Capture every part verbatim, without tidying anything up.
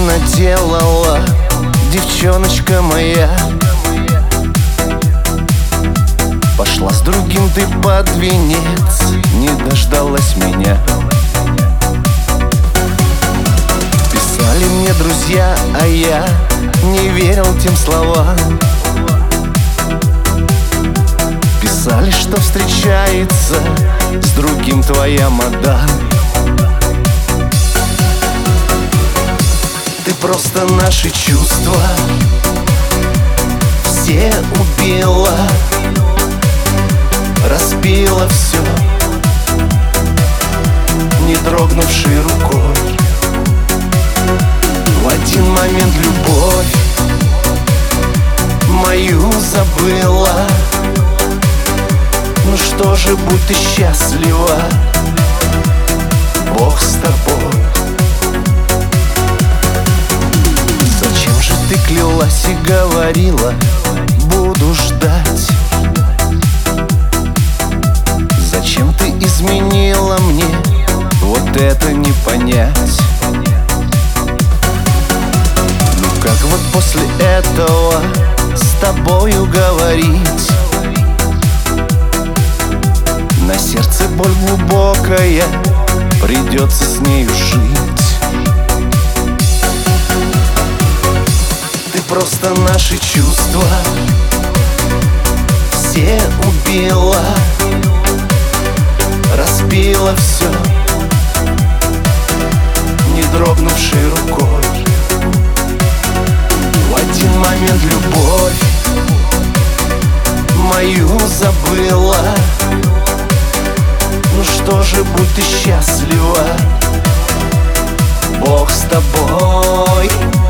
наделала, девчоночка моя. Пошла с другим ты под венец, не дождалась меня. Писали мне друзья, а я не верил тем словам. Писали, что встречается с другим твоя мадам. Ты просто наши чувства все убила, разбила все, не дрогнувшей рукой. В один момент любовь мою забыла. Ну что же, будь ты счастлива, Бог с тобой. Зачем же ты клялась и говорила, буду ждать? Зачем ты изменила мне, вот это не понять. Ну как вот после этого с тобою говорить? На сердце боль глубокая, придется с нею жить. Ты просто наши чувства все убила, разбила все, не дрогнувшей рукой. В один момент любовь мою забыла. Ну что же, будь ты счастлива, Бог с тобой.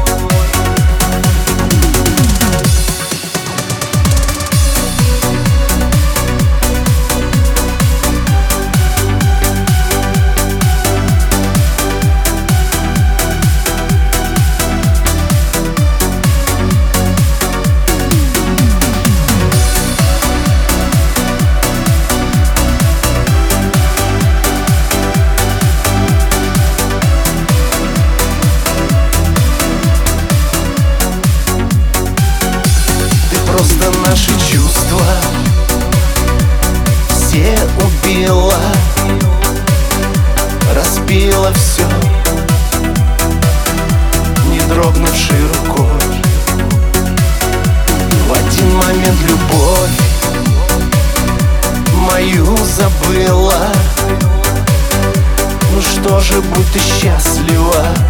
Просто наши чувства все убила, разбила все, не дрогнувшей рукой. В один момент любовь мою забыла. Ну что же, будь ты счастлива,